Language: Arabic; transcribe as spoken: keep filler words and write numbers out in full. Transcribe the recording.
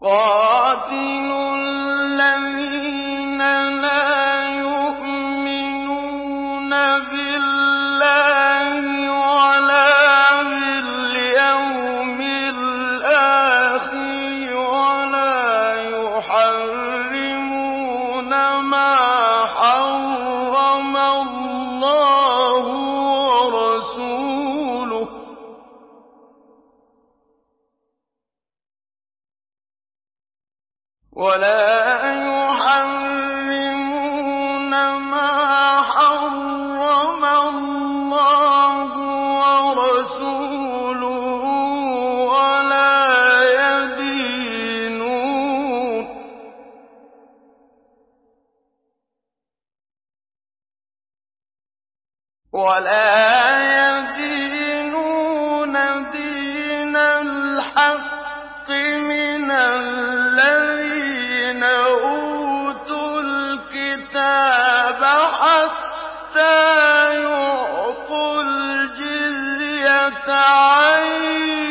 قَاتِلُوا الَّذِينَ لَا يُؤْمِنُونَ بِاللَّهِ وَلَا بِالْيَوْمِ الْآخِرِ وَلَا يُحَرِّمُونَ مَا حَرَّمَ اللَّهُ وَرَسُولُهُ وَلَا يُحَرِّمُونَ مَا حَرَّمَ اللَّهُ وَرَسُولُهُ وَلَا يَدِينُونَ وَلَا يَدِينُونَ دِينَ الْحَقِّ مِنَ الَّذِينَ أُوتُوا الْكِتَابَ حَتَّىٰ يُعْطُوا الْجِزْيَةَ عَن